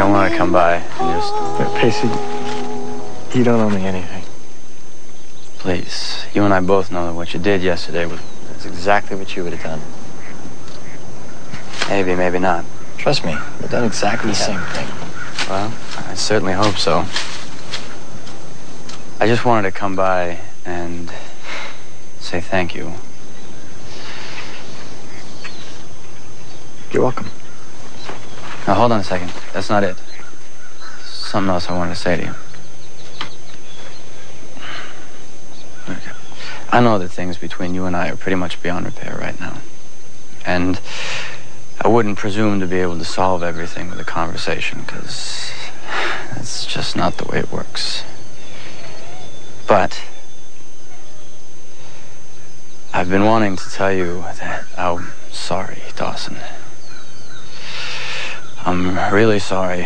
I want to come by and just... But Pacey, you don't owe me anything. Please, you and I both know that what you did yesterday was exactly what you would have done. Maybe, maybe not. Trust me, we've done exactly the same thing. Well, I certainly hope so. I just wanted to come by and say thank you. You're welcome. Now, hold on a second. That's not it. Something else I wanted to say to you. Okay. I know that things between you and I are pretty much beyond repair right now. And I wouldn't presume to be able to solve everything with a conversation, because that's just not the way it works. But I've been wanting to tell you that I'm sorry, Dawson. I'm really sorry.